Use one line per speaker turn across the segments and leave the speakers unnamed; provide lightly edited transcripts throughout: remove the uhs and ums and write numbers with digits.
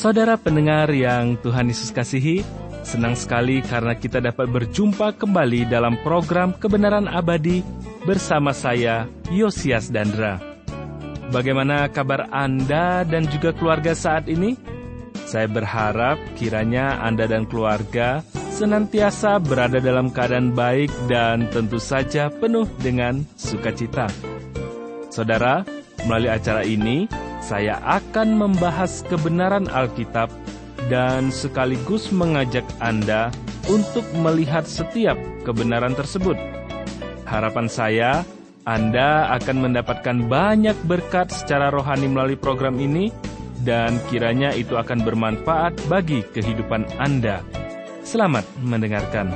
Saudara pendengar yang Tuhan Yesus kasihi, senang sekali karena kita dapat berjumpa kembali dalam program Kebenaran Abadi bersama saya, Yosias Dandra. Bagaimana kabar Anda dan juga keluarga saat ini? Saya berharap kiranya Anda dan keluarga senantiasa berada dalam keadaan baik dan tentu saja penuh dengan sukacita. Saudara, melalui acara ini, saya akan membahas kebenaran Alkitab dan sekaligus mengajak Anda untuk melihat setiap kebenaran tersebut. Harapan saya, Anda akan mendapatkan banyak berkat secara rohani melalui program ini, dan kiranya itu akan bermanfaat bagi kehidupan Anda. Selamat mendengarkan.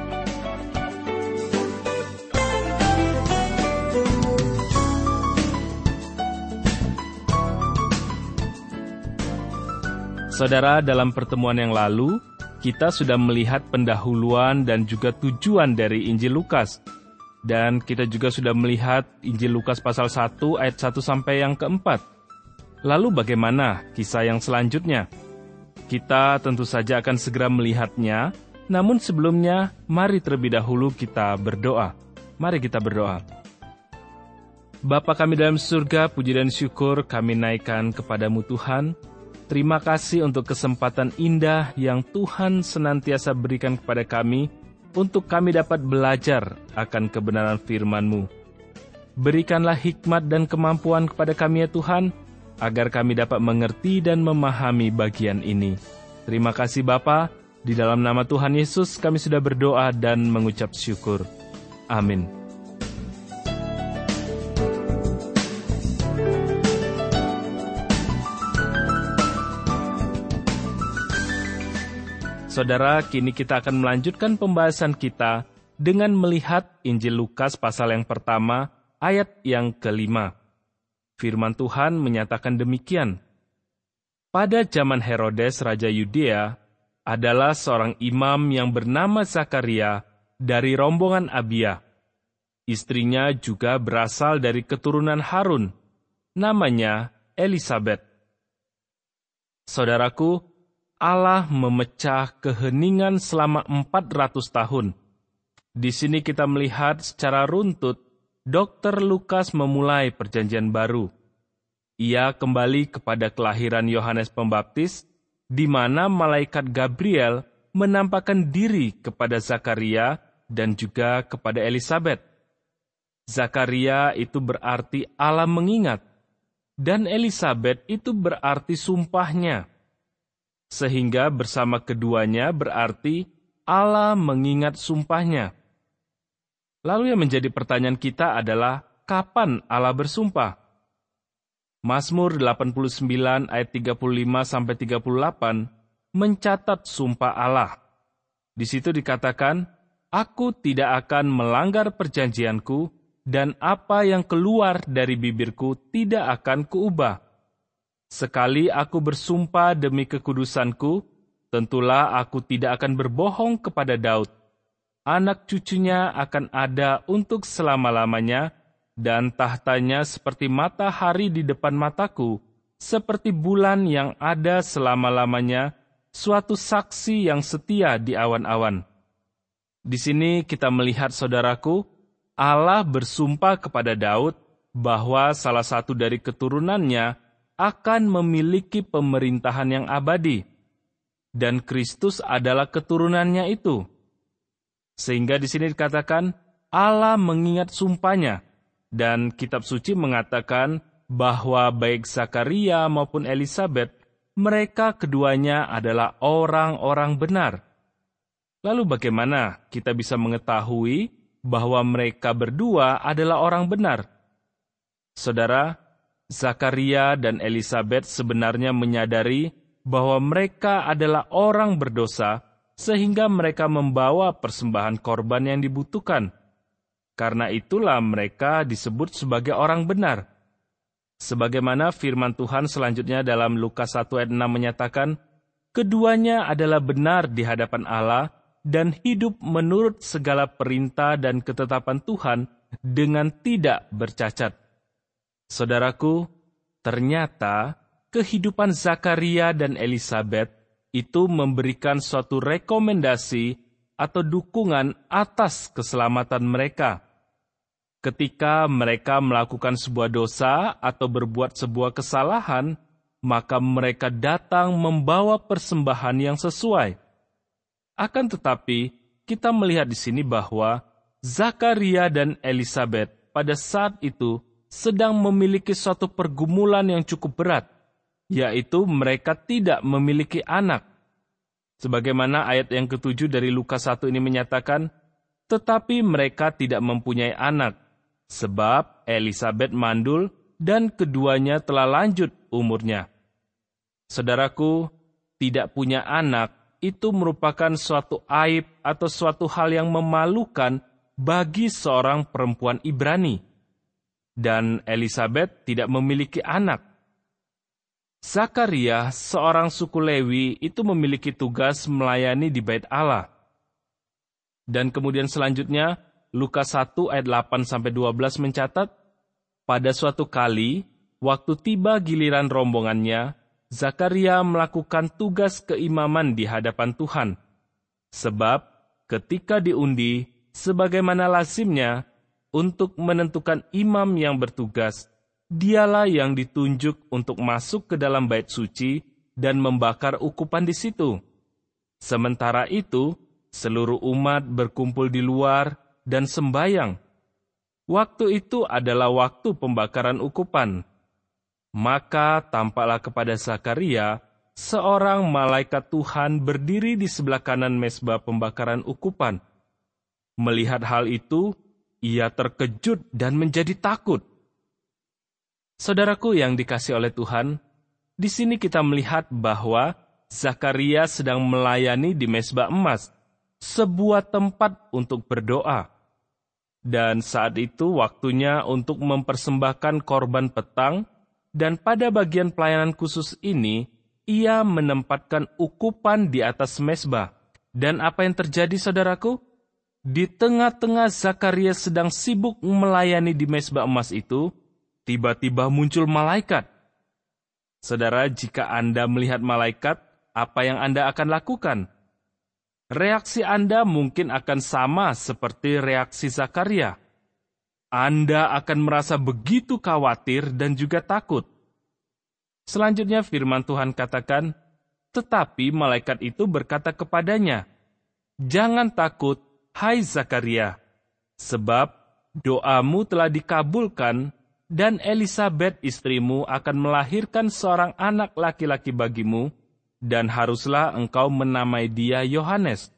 Saudara, dalam pertemuan yang lalu, kita sudah melihat pendahuluan dan juga tujuan dari Injil Lukas. Dan kita juga sudah melihat Injil Lukas pasal 1 ayat 1 sampai yang keempat. Lalu bagaimana kisah yang selanjutnya? Kita tentu saja akan segera melihatnya, namun sebelumnya, mari terlebih dahulu kita berdoa. Mari kita berdoa. Bapa kami dalam surga, puji dan syukur kami naikkan kepadamu Tuhan. Terima kasih untuk kesempatan indah yang Tuhan senantiasa berikan kepada kami, untuk kami dapat belajar akan kebenaran firman-Mu. Berikanlah hikmat dan kemampuan kepada kami ya Tuhan, agar kami dapat mengerti dan memahami bagian ini. Terima kasih Bapa, di dalam nama Tuhan Yesus kami sudah berdoa dan mengucap syukur. Amin. Saudara, kini kita akan melanjutkan pembahasan kita dengan melihat Injil Lukas pasal yang pertama, ayat yang kelima. Firman Tuhan menyatakan demikian. Pada zaman Herodes, Raja Yudea, adalah seorang imam yang bernama Zakaria dari rombongan Abia. Istrinya juga berasal dari keturunan Harun, namanya Elisabet. Saudaraku, Allah memecah keheningan selama 400 tahun. Di sini kita melihat secara runtut Dr. Lukas memulai perjanjian baru. Ia kembali kepada kelahiran Yohanes Pembaptis, di mana malaikat Gabriel menampakkan diri kepada Zakaria dan juga kepada Elisabet. Zakaria itu berarti Allah mengingat, dan Elisabet itu berarti sumpahnya. Sehingga bersama keduanya berarti Allah mengingat sumpahnya. Lalu yang menjadi pertanyaan kita adalah, kapan Allah bersumpah? Mazmur 89 ayat 35-38 mencatat sumpah Allah. Di situ dikatakan, Aku tidak akan melanggar perjanjianku, dan apa yang keluar dari bibirku tidak akan kuubah. Sekali aku bersumpah demi kekudusanku, tentulah aku tidak akan berbohong kepada Daud. Anak cucunya akan ada untuk selama-lamanya, dan tahtanya seperti matahari di depan mataku, seperti bulan yang ada selama-lamanya, suatu saksi yang setia di awan-awan. Di sini kita melihat, saudaraku, Allah bersumpah kepada Daud bahwa salah satu dari keturunannya akan memiliki pemerintahan yang abadi, dan Kristus adalah keturunannya itu. Sehingga di sini dikatakan, Allah mengingat sumpahnya, dan kitab suci mengatakan bahwa baik Zakaria maupun Elisabet, mereka keduanya adalah orang-orang benar. Lalu bagaimana kita bisa mengetahui bahwa mereka berdua adalah orang benar? Saudara, Zakaria dan Elisabet sebenarnya menyadari bahwa mereka adalah orang berdosa, sehingga mereka membawa persembahan korban yang dibutuhkan. Karena itulah mereka disebut sebagai orang benar. Sebagaimana firman Tuhan selanjutnya dalam Lukas 1 ayat 6 menyatakan, keduanya adalah benar di hadapan Allah dan hidup menurut segala perintah dan ketetapan Tuhan dengan tidak bercacat. Saudaraku, ternyata kehidupan Zakaria dan Elisabet itu memberikan suatu rekomendasi atau dukungan atas keselamatan mereka. Ketika mereka melakukan sebuah dosa atau berbuat sebuah kesalahan, maka mereka datang membawa persembahan yang sesuai. Akan tetapi, kita melihat di sini bahwa Zakaria dan Elisabet pada saat itu sedang memiliki suatu pergumulan yang cukup berat, yaitu mereka tidak memiliki anak. Sebagaimana ayat yang ke-7 dari Lukas 1 ini menyatakan, tetapi mereka tidak mempunyai anak, sebab Elisabet mandul dan keduanya telah lanjut umurnya. Saudaraku, tidak punya anak itu merupakan suatu aib atau suatu hal yang memalukan bagi seorang perempuan Ibrani. Dan Elisabet tidak memiliki anak. Zakaria, seorang suku Lewi, itu memiliki tugas melayani di Bait Allah. Dan kemudian selanjutnya, Lukas 1 ayat 8-12 mencatat, pada suatu kali, waktu tiba giliran rombongannya, Zakaria melakukan tugas keimaman di hadapan Tuhan. Sebab, ketika diundi, sebagaimana lazimnya, untuk menentukan imam yang bertugas, dialah yang ditunjuk untuk masuk ke dalam bait suci dan membakar ukupan di situ. Sementara itu, seluruh umat berkumpul di luar dan sembayang. Waktu itu adalah waktu pembakaran ukupan. Maka tampaklah kepada Zakaria seorang malaikat Tuhan berdiri di sebelah kanan mezbah pembakaran ukupan. Melihat hal itu, ia terkejut dan menjadi takut. Saudaraku yang dikasihi oleh Tuhan, di sini kita melihat bahwa Zakaria sedang melayani di mezbah emas, sebuah tempat untuk berdoa. Dan saat itu waktunya untuk mempersembahkan korban petang, dan pada bagian pelayanan khusus ini, ia menempatkan ukupan di atas mezbah. Dan apa yang terjadi, saudaraku? Di tengah-tengah Zakaria sedang sibuk melayani di mezbah emas itu, tiba-tiba muncul malaikat. Saudara, jika Anda melihat malaikat, apa yang Anda akan lakukan? Reaksi Anda mungkin akan sama seperti reaksi Zakaria. Anda akan merasa begitu khawatir dan juga takut. Selanjutnya firman Tuhan katakan, tetapi malaikat itu berkata kepadanya, "Jangan takut, hai Zakaria, sebab doamu telah dikabulkan, dan Elisabet istrimu akan melahirkan seorang anak laki-laki bagimu, dan haruslah engkau menamai dia Yohanes."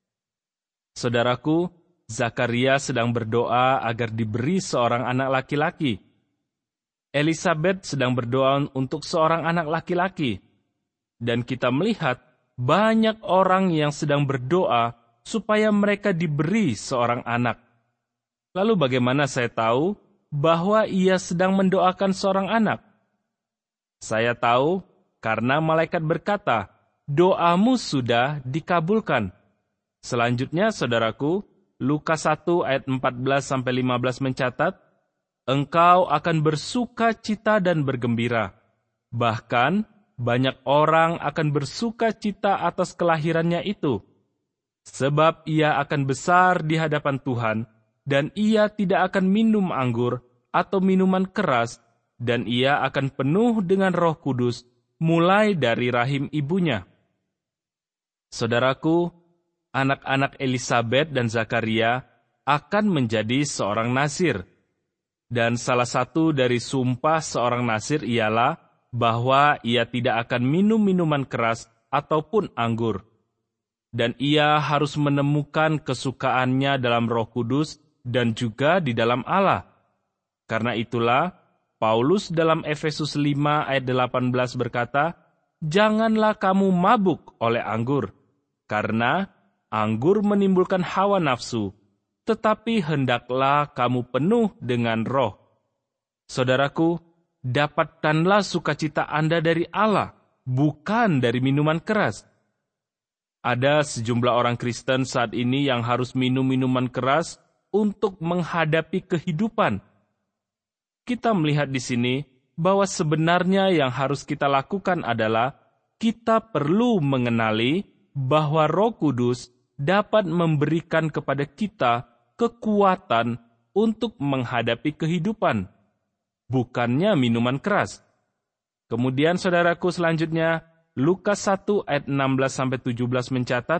Saudaraku, Zakaria sedang berdoa agar diberi seorang anak laki-laki. Elisabet sedang berdoa untuk seorang anak laki-laki. Dan kita melihat banyak orang yang sedang berdoa supaya mereka diberi seorang anak. Lalu bagaimana saya tahu bahwa ia sedang mendoakan seorang anak? Saya tahu karena malaikat berkata, "Doamu sudah dikabulkan." Selanjutnya, saudaraku, Lukas 1 ayat 14-15 mencatat, engkau akan bersuka cita dan bergembira. Bahkan, banyak orang akan bersuka cita atas kelahirannya itu. Sebab ia akan besar di hadapan Tuhan, dan ia tidak akan minum anggur atau minuman keras, dan ia akan penuh dengan Roh Kudus, mulai dari rahim ibunya. Saudaraku, anak-anak Elisabet dan Zakaria akan menjadi seorang nazir. Dan salah satu dari sumpah seorang nazir ialah bahwa ia tidak akan minum minuman keras ataupun anggur. Dan ia harus menemukan kesukaannya dalam Roh Kudus dan juga di dalam Allah. Karena itulah, Paulus dalam Efesus 5 ayat 18 berkata, "Janganlah kamu mabuk oleh anggur, karena anggur menimbulkan hawa nafsu, tetapi hendaklah kamu penuh dengan Roh." Saudaraku, dapatkanlah sukacita Anda dari Allah, bukan dari minuman keras. Ada sejumlah orang Kristen saat ini yang harus minum minuman keras untuk menghadapi kehidupan. Kita melihat di sini bahwa sebenarnya yang harus kita lakukan adalah kita perlu mengenali bahwa Roh Kudus dapat memberikan kepada kita kekuatan untuk menghadapi kehidupan, bukannya minuman keras. Kemudian saudaraku selanjutnya, Lukas 1 ayat 16-17 mencatat,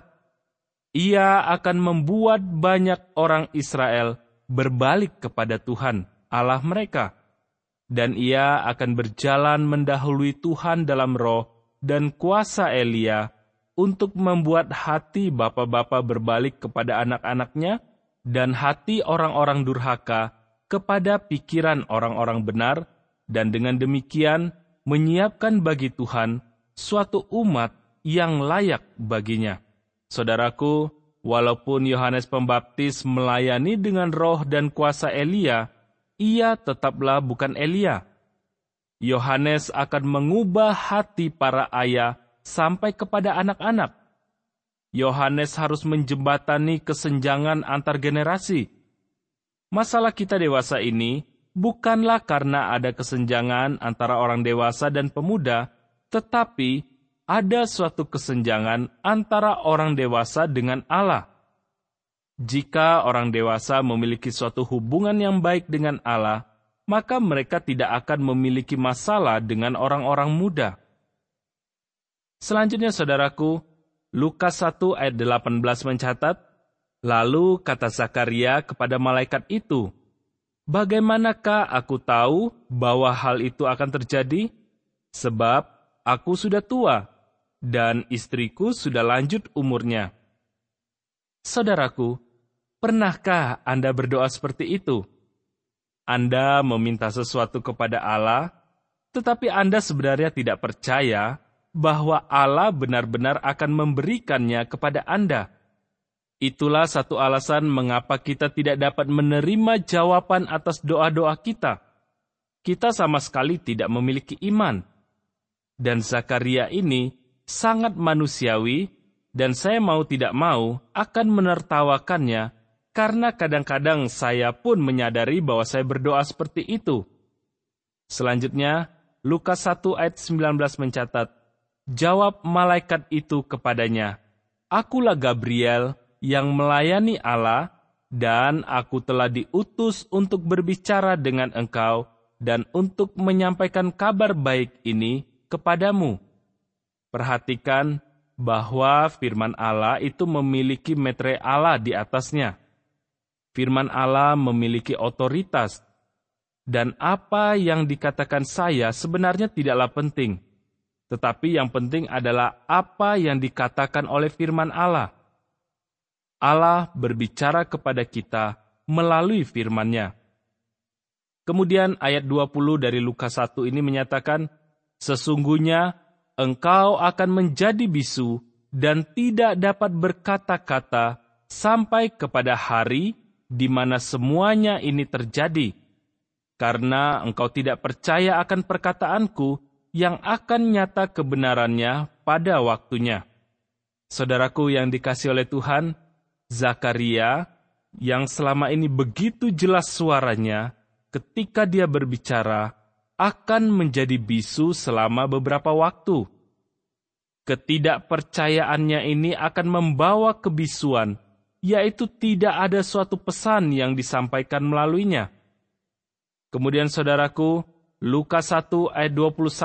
ia akan membuat banyak orang Israel berbalik kepada Tuhan, Allah mereka. Dan ia akan berjalan mendahului Tuhan dalam roh dan kuasa Elia untuk membuat hati bapa-bapa berbalik kepada anak-anaknya dan hati orang-orang durhaka kepada pikiran orang-orang benar, dan dengan demikian menyiapkan bagi Tuhan suatu umat yang layak baginya. Saudaraku, walaupun Yohanes Pembaptis melayani dengan roh dan kuasa Elia, ia tetaplah bukan Elia. Yohanes akan mengubah hati para ayah sampai kepada anak-anak. Yohanes harus menjembatani kesenjangan antar generasi. Masalah kita dewasa ini bukanlah karena ada kesenjangan antara orang dewasa dan pemuda, tetapi ada suatu kesenjangan antara orang dewasa dengan Allah. Jika orang dewasa memiliki suatu hubungan yang baik dengan Allah, maka mereka tidak akan memiliki masalah dengan orang-orang muda. Selanjutnya saudaraku, Lukas 1 ayat 18 mencatat, lalu kata Zakaria kepada malaikat itu, bagaimanakah aku tahu bahwa hal itu akan terjadi? Sebab aku sudah tua, dan istriku sudah lanjut umurnya. Saudaraku, pernahkah Anda berdoa seperti itu? Anda meminta sesuatu kepada Allah, tetapi Anda sebenarnya tidak percaya bahwa Allah benar-benar akan memberikannya kepada Anda. Itulah satu alasan mengapa kita tidak dapat menerima jawaban atas doa-doa kita. Kita sama sekali tidak memiliki iman. Dan Zakaria ini sangat manusiawi, dan saya mau tidak mau akan menertawakannya, karena kadang-kadang saya pun menyadari bahwa saya berdoa seperti itu. Selanjutnya, Lukas 1 ayat 19 mencatat, jawab malaikat itu kepadanya, akulah Gabriel yang melayani Allah, dan aku telah diutus untuk berbicara dengan engkau dan untuk menyampaikan kabar baik ini kepadamu. Perhatikan bahwa firman Allah itu memiliki metre Allah di atasnya. Firman Allah memiliki otoritas, dan apa yang dikatakan saya sebenarnya tidaklah penting. Tetapi yang penting adalah apa yang dikatakan oleh firman Allah. Allah berbicara kepada kita melalui firman-Nya. Kemudian ayat 20 dari Lukas 1 ini menyatakan, sesungguhnya engkau akan menjadi bisu dan tidak dapat berkata-kata sampai kepada hari di mana semuanya ini terjadi, karena engkau tidak percaya akan perkataanku yang akan nyata kebenarannya pada waktunya. Saudaraku yang dikasihi oleh Tuhan, Zakaria yang selama ini begitu jelas suaranya ketika dia berbicara akan menjadi bisu selama beberapa waktu. Ketidakpercayaannya ini akan membawa kebisuan, yaitu tidak ada suatu pesan yang disampaikan melaluinya. Kemudian saudaraku, Lukas 1 ayat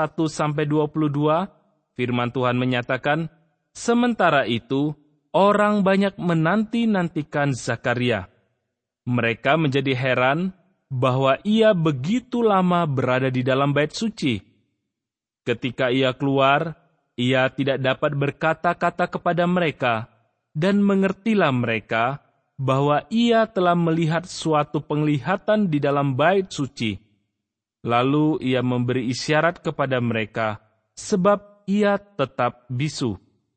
21-22, firman Tuhan menyatakan, sementara itu, orang banyak menanti-nantikan Zakaria. Mereka menjadi heran bahwa ia begitu lama berada di dalam bait suci. Ketika ia keluar, ia tidak dapat berkata-kata kepada mereka, dan mengertilah mereka bahwa ia telah melihat suatu penglihatan di dalam bait suci. Lalu ia memberi isyarat kepada mereka, sebab ia tetap bisu.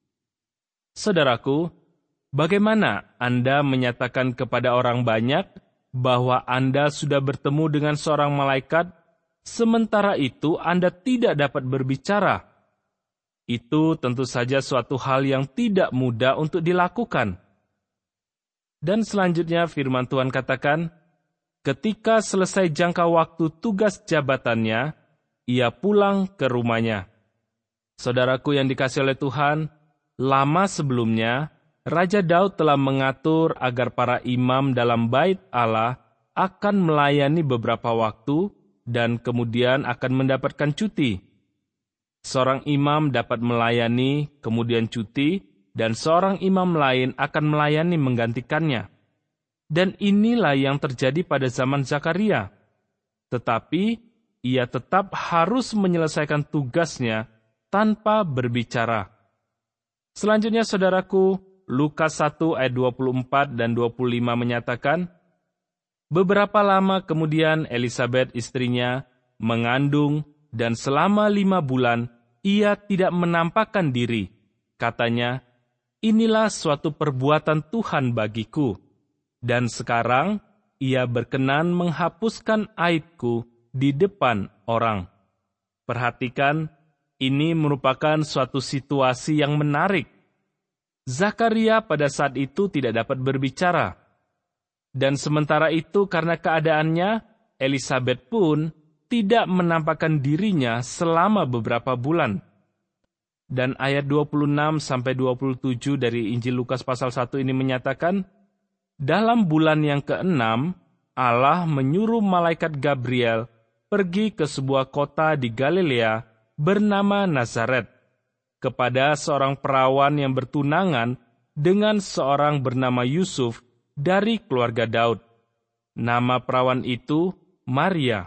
Saudaraku, bagaimana Anda menyatakan kepada orang banyak bahwa Anda sudah bertemu dengan seorang malaikat, sementara itu Anda tidak dapat berbicara? Itu tentu saja suatu hal yang tidak mudah untuk dilakukan. Dan selanjutnya firman Tuhan katakan, ketika selesai jangka waktu tugas jabatannya, ia pulang ke rumahnya. Saudaraku yang dikasihi oleh Tuhan, lama sebelumnya, Raja Daud telah mengatur agar para imam dalam bait Allah akan melayani beberapa waktu dan kemudian akan mendapatkan cuti. Seorang imam dapat melayani, kemudian cuti, dan seorang imam lain akan melayani menggantikannya. Dan inilah yang terjadi pada zaman Zakaria. Tetapi, ia tetap harus menyelesaikan tugasnya tanpa berbicara. Selanjutnya, saudaraku, Lukas 1 ayat 24 dan 25 menyatakan, beberapa lama kemudian Elisabet istrinya mengandung dan selama 5 bulan ia tidak menampakkan diri. Katanya, inilah suatu perbuatan Tuhan bagiku. Dan sekarang ia berkenan menghapuskan aibku di depan orang. Perhatikan, ini merupakan suatu situasi yang menarik. Zakaria pada saat itu tidak dapat berbicara. Dan sementara itu karena keadaannya, Elisabet pun tidak menampakkan dirinya selama beberapa bulan. Dan ayat 26-27 dari Injil Lukas pasal 1 ini menyatakan, dalam bulan yang ke-6, Allah menyuruh malaikat Gabriel pergi ke sebuah kota di Galilea bernama Nazaret, kepada seorang perawan yang bertunangan dengan seorang bernama Yusuf dari keluarga Daud. Nama perawan itu Maria.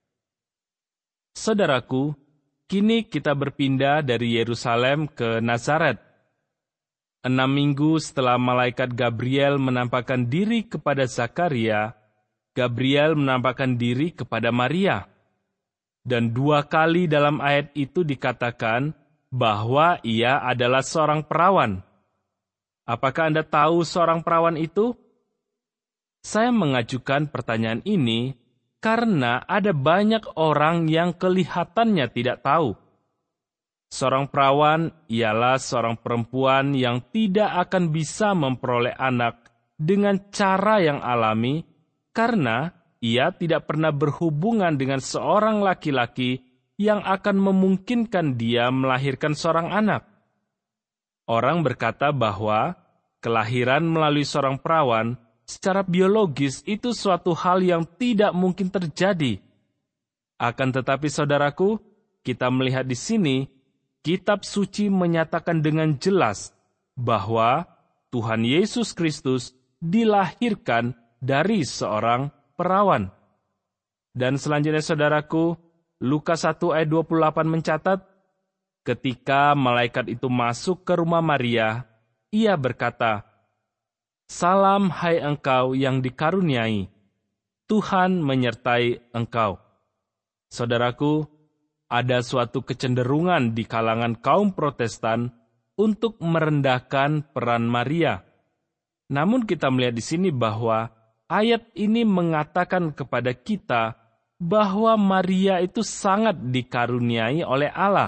Saudaraku, kini kita berpindah dari Yerusalem ke Nazaret. 6 minggu setelah malaikat Gabriel menampakkan diri kepada Zakaria, Gabriel menampakkan diri kepada Maria. Dan 2 kali dalam ayat itu dikatakan bahwa ia adalah seorang perawan. Apakah Anda tahu seorang perawan itu? Saya mengajukan pertanyaan ini karena ada banyak orang yang kelihatannya tidak tahu. Seorang perawan ialah seorang perempuan yang tidak akan bisa memperoleh anak dengan cara yang alami karena ia tidak pernah berhubungan dengan seorang laki-laki yang akan memungkinkan dia melahirkan seorang anak. Orang berkata bahwa kelahiran melalui seorang perawan secara biologis itu suatu hal yang tidak mungkin terjadi. Akan tetapi saudaraku, kita melihat di sini, Kitab Suci menyatakan dengan jelas bahwa Tuhan Yesus Kristus dilahirkan dari seorang perawan. Dan selanjutnya saudaraku, Lukas 1 ayat 28 mencatat, ketika malaikat itu masuk ke rumah Maria, ia berkata, salam hai engkau yang dikaruniai, Tuhan menyertai engkau. Saudaraku, ada suatu kecenderungan di kalangan kaum Protestan untuk merendahkan peran Maria. Namun kita melihat di sini bahwa ayat ini mengatakan kepada kita bahwa Maria itu sangat dikaruniai oleh Allah.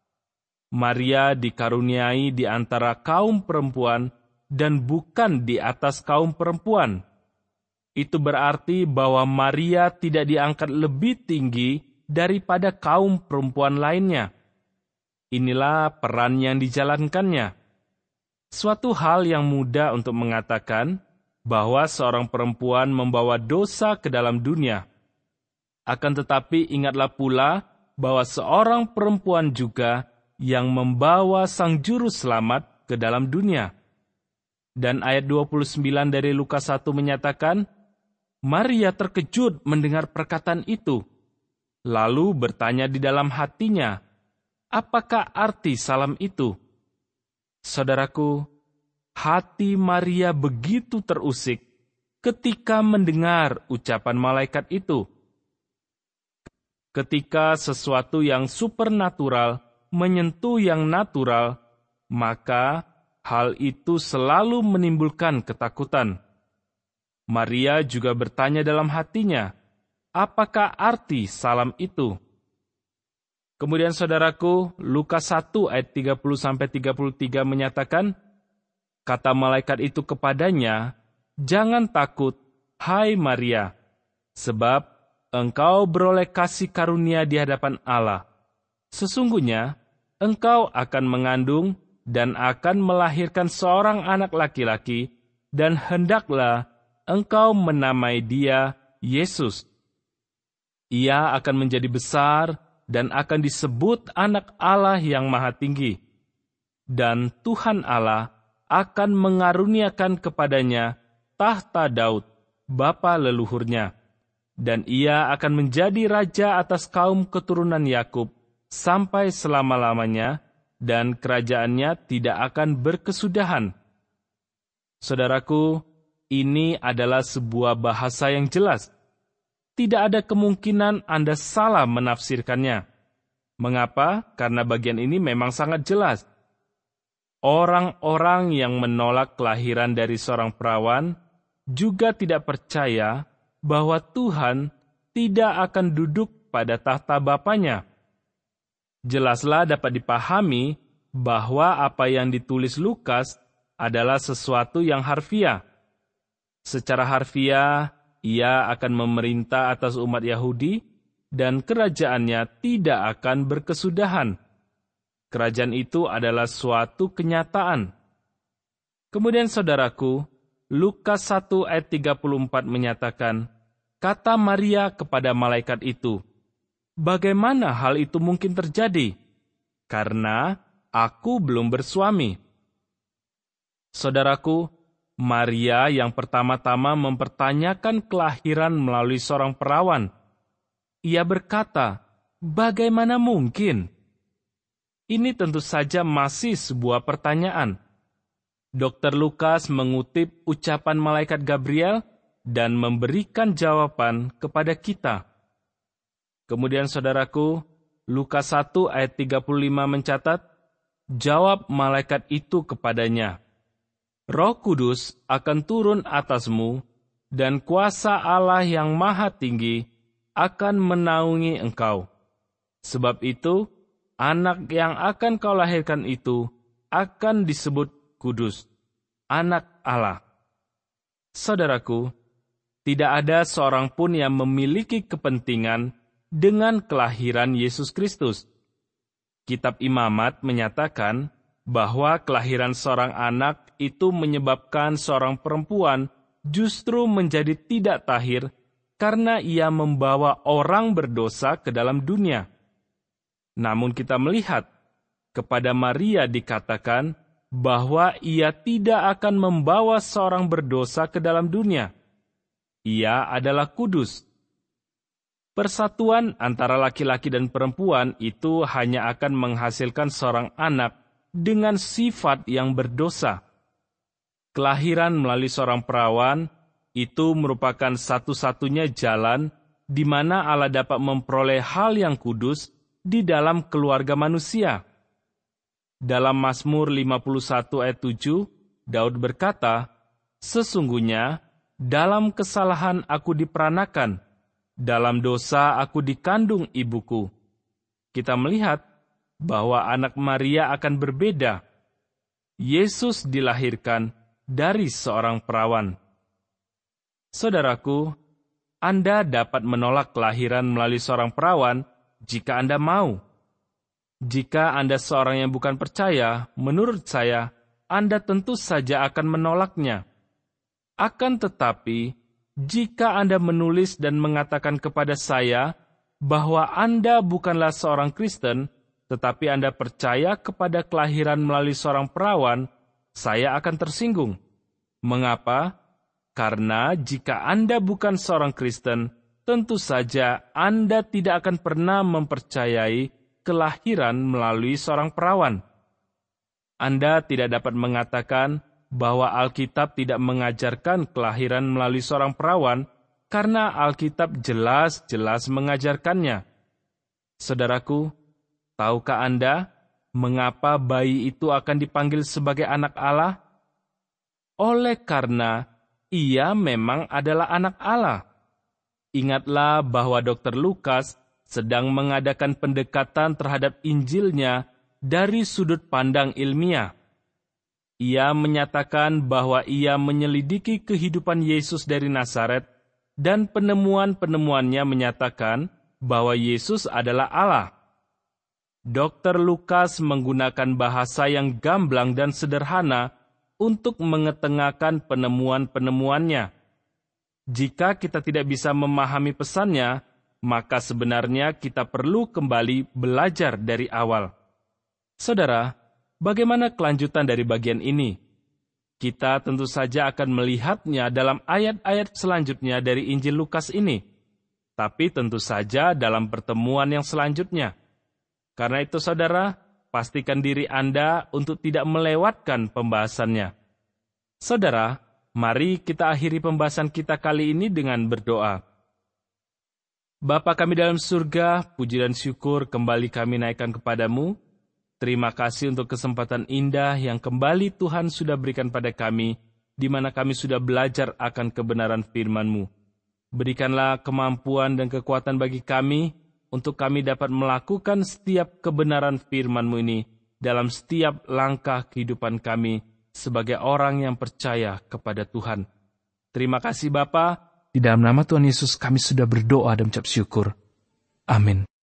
Maria dikaruniai di antara kaum perempuan dan bukan di atas kaum perempuan. Itu berarti bahwa Maria tidak diangkat lebih tinggi daripada kaum perempuan lainnya. Inilah peran yang dijalankannya. Suatu hal yang mudah untuk mengatakan bahwa seorang perempuan membawa dosa ke dalam dunia. Akan tetapi ingatlah pula bahwa seorang perempuan juga yang membawa Sang Juru Selamat ke dalam dunia. Dan ayat 29 dari Lukas 1 menyatakan, Maria terkejut mendengar perkataan itu, lalu bertanya di dalam hatinya, apakah arti salam itu? Saudaraku, hati Maria begitu terusik ketika mendengar ucapan malaikat itu. Ketika sesuatu yang supernatural menyentuh yang natural, maka hal itu selalu menimbulkan ketakutan. Maria juga bertanya dalam hatinya, apakah arti salam itu? Kemudian saudaraku, Lukas 1 ayat 30-33 menyatakan, kata malaikat itu kepadanya, jangan takut, hai Maria, sebab engkau beroleh kasih karunia di hadapan Allah. Sesungguhnya, engkau akan mengandung dan akan melahirkan seorang anak laki-laki, dan hendaklah engkau menamai dia Yesus. Ia akan menjadi besar dan akan disebut Anak Allah yang Maha Tinggi. Dan Tuhan Allah akan mengaruniakan kepadanya tahta Daud, bapa leluhurnya. Dan ia akan menjadi raja atas kaum keturunan Yakub sampai selama-lamanya, dan kerajaannya tidak akan berkesudahan. Saudaraku, ini adalah sebuah bahasa yang jelas. Tidak ada kemungkinan Anda salah menafsirkannya. Mengapa? Karena bagian ini memang sangat jelas. Orang-orang yang menolak kelahiran dari seorang perawan juga tidak percaya bahwa Tuhan tidak akan duduk pada tahta Bapanya. Jelaslah dapat dipahami bahwa apa yang ditulis Lukas adalah sesuatu yang harfiah. Secara harfiah, ia akan memerintah atas umat Yahudi dan kerajaannya tidak akan berkesudahan. Kerajaan itu adalah suatu kenyataan. Kemudian saudaraku, Lukas 1 ayat 34 menyatakan, kata Maria kepada malaikat itu, bagaimana hal itu mungkin terjadi? Karena aku belum bersuami. Saudaraku, Maria yang pertama-tama mempertanyakan kelahiran melalui seorang perawan. Ia berkata, bagaimana mungkin? Ini tentu saja masih sebuah pertanyaan. Dr. Lukas mengutip ucapan malaikat Gabriel dan memberikan jawaban kepada kita. Kemudian saudaraku, Lukas 1 ayat 35 mencatat, jawab malaikat itu kepadanya, Roh Kudus akan turun atasmu, dan kuasa Allah yang Maha Tinggi akan menaungi engkau. Sebab itu, anak yang akan kau lahirkan itu akan disebut Kudus, Anak Allah. Saudaraku, tidak ada seorang pun yang memiliki kepentingan dengan kelahiran Yesus Kristus. Kitab Imamat menyatakan bahwa kelahiran seorang anak itu menyebabkan seorang perempuan justru menjadi tidak tahir karena ia membawa orang berdosa ke dalam dunia. Namun kita melihat, kepada Maria dikatakan bahwa ia tidak akan membawa seorang berdosa ke dalam dunia. Ia adalah kudus. Persatuan antara laki-laki dan perempuan itu hanya akan menghasilkan seorang anak dengan sifat yang berdosa. Kelahiran melalui seorang perawan itu merupakan satu-satunya jalan di mana Allah dapat memperoleh hal yang kudus di dalam keluarga manusia. Dalam Mazmur 51 ayat 7, Daud berkata, sesungguhnya dalam kesalahan aku diperanakan, dalam dosa aku dikandung ibuku. Kita melihat bahwa anak Maria akan berbeda. Yesus dilahirkan dari seorang perawan. Saudaraku, Anda dapat menolak kelahiran melalui seorang perawan jika Anda mau. Jika Anda seorang yang bukan percaya, menurut saya, Anda tentu saja akan menolaknya. Akan tetapi, jika Anda menulis dan mengatakan kepada saya bahwa Anda bukanlah seorang Kristen, tetapi Anda percaya kepada kelahiran melalui seorang perawan, saya akan tersinggung. Mengapa? Karena jika Anda bukan seorang Kristen, tentu saja Anda tidak akan pernah mempercayai kelahiran melalui seorang perawan. Anda tidak dapat mengatakan bahwa Alkitab tidak mengajarkan kelahiran melalui seorang perawan, karena Alkitab jelas-jelas mengajarkannya. Saudaraku, tahukah Anda mengapa bayi itu akan dipanggil sebagai anak Allah? Oleh karena ia memang adalah anak Allah. Ingatlah bahwa Dr. Lukas sedang mengadakan pendekatan terhadap Injilnya dari sudut pandang ilmiah. Ia menyatakan bahwa ia menyelidiki kehidupan Yesus dari Nazaret, dan penemuan-penemuannya menyatakan bahwa Yesus adalah Allah. Dr. Lukas menggunakan bahasa yang gamblang dan sederhana untuk mengetengahkan penemuan-penemuannya. Jika kita tidak bisa memahami pesannya, maka sebenarnya kita perlu kembali belajar dari awal. Saudara, bagaimana kelanjutan dari bagian ini? Kita tentu saja akan melihatnya dalam ayat-ayat selanjutnya dari Injil Lukas ini, tapi tentu saja dalam pertemuan yang selanjutnya. Karena itu, saudara, pastikan diri Anda untuk tidak melewatkan pembahasannya. Saudara, mari kita akhiri pembahasan kita kali ini dengan berdoa. Bapa kami dalam surga, puji dan syukur kembali kami naikkan kepadamu. Terima kasih untuk kesempatan indah yang kembali Tuhan sudah berikan pada kami, di mana kami sudah belajar akan kebenaran firman-Mu. Berikanlah kemampuan dan kekuatan bagi kami, untuk kami dapat melakukan setiap kebenaran firman-Mu ini dalam setiap langkah kehidupan kami sebagai orang yang percaya kepada Tuhan. Terima kasih Bapa. Di dalam nama Tuhan Yesus kami sudah berdoa dan ucap syukur. Amin.